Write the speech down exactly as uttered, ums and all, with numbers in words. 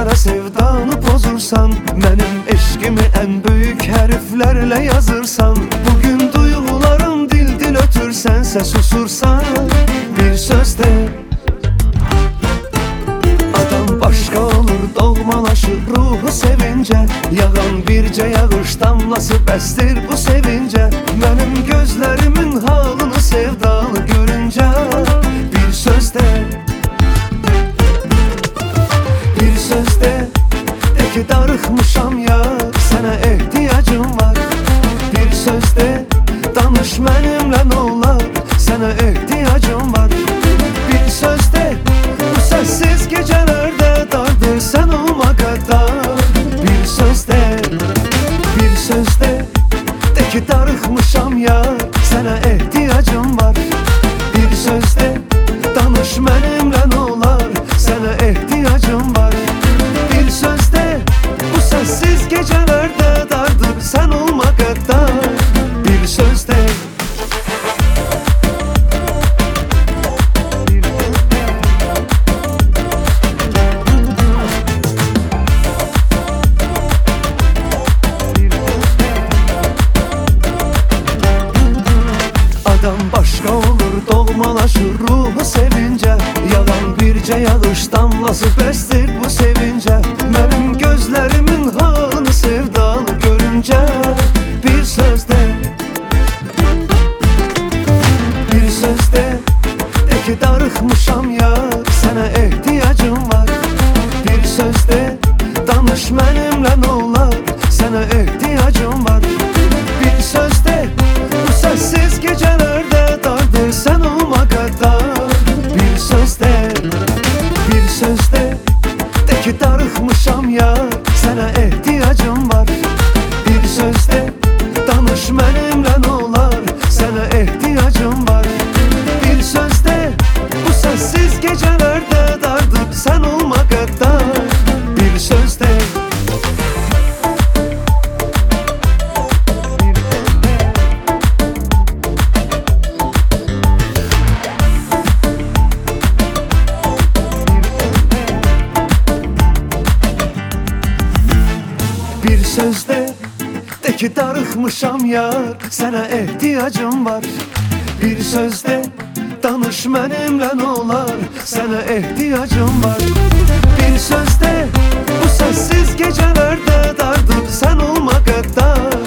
kara sevdanı pozursan, benim eşkimi en büyük hərflərlə yazırsan, bugün duygularım dil dil ötür, sense susursan bir söz de. Adam başka olur, doğmalaşır ruhu sevince, yağan birce yağış damlası bəsdir bu sevince. Benim gözlerimin halını sevdalı görünce bir söz de. Bir söz de, de ki darıxmışam ya, sana ehtiyacım var. Bir söz de, danış benimle ne olar, sana ihtiyacım var. Bir söz de, bu sessiz gecelerde dardır sen olma kadar. Bir söz de, bir söz de, de ki darıxmışam ya, sana ihtiyacım var. Bir söz de, danış benimle ne olar, sana ihtiyacım var. Bir söz de, bu sessiz gecelerde dardır sen olma kadar. Bir söz de. Adam başka olur, doğmalaşır ruhu sevince, yağan birce yağış damlası bəsdir bu sevince. Benim gözlerimin halını sevdalı görünce bir söz de. Bir söz de, de ki darıxmışam ya, sana ihtiyacım var. Bir söz de, danış benimle ne olar, sana ihtiyacım var. Bir söz de, bu sessiz gecelerde dardır sen olma kadar. Bir söz de, bir söz de, de ki darıxmışam ya, sana ihtiyacım var. Bir söz de, danış benimle ne olar, sana ihtiyacım var. Bir söz de, bu sessiz gecelerde dardır sen olma kadar. Bir söz de. Bir sözde, de ki darıxmışam yar, sana ihtiyacım var. Bir sözde, danış benimle ne olar, sana ihtiyacım var. Bir sözde, bu sessiz gecelerde dardır sen olma kadar.